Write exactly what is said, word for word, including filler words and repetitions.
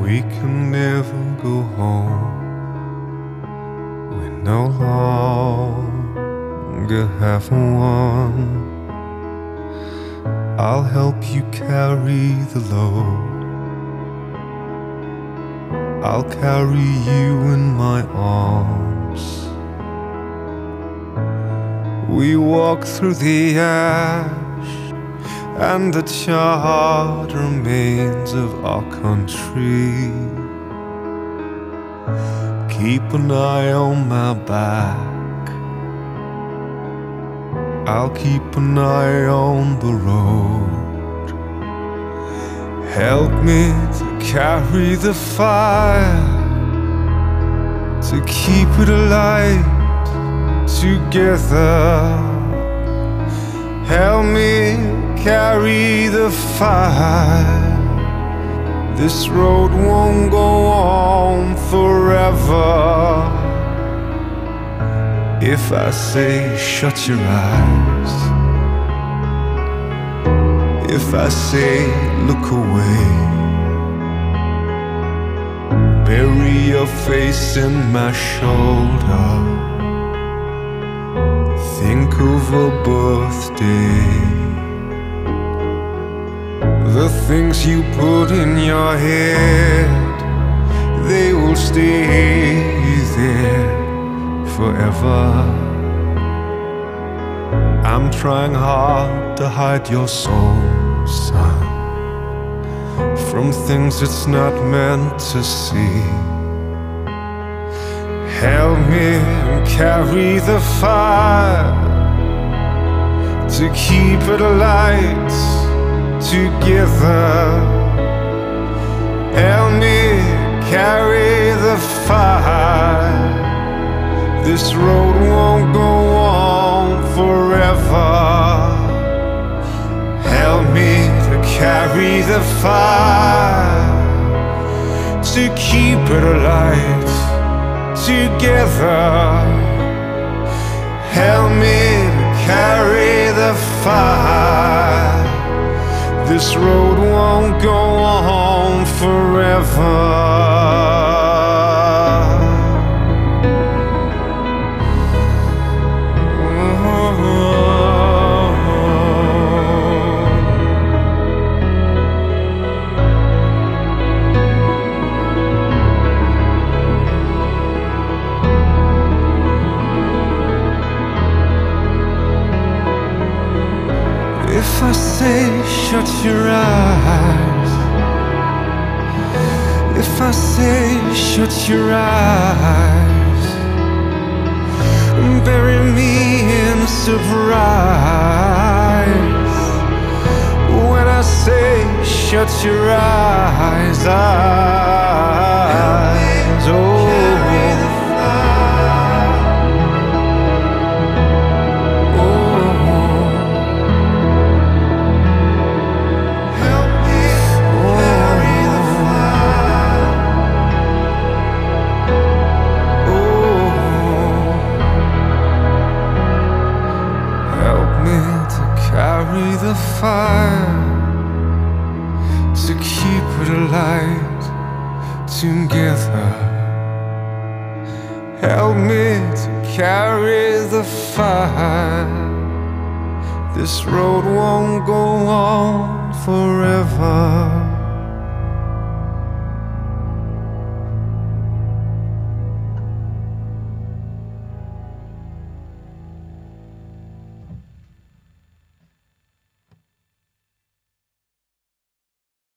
We can never go home. We're no longer have one. I'll help you carry the load. I'll carry you in my arms. We walk through the ash and the charred remains of our country. Keep an eye on my back. I'll keep an eye on the road. Help me to carry the fire, to keep it alight together. Help me carry the fire. This road won't go on forever. If I say shut your eyes, if I say look away, bury your face in my shoulder, think of a birthday. The things you put in your head, they will stay there forever. I'm trying hard to hide your soul, son, from things it's not meant to see. Help me carry the fire, to keep it alight together. Help me carry the fire. This road won't go on forever. Help me to carry the fire, to keep it alight together. Help me to carry the fire. This road won't go on forever. If I say shut your eyes, if I say shut your eyes, bury me in a surprise. When I say shut your eyes, eyes, oh. Carry the fire, to keep it alight together. Help me to carry the fire. This road won't go on forever.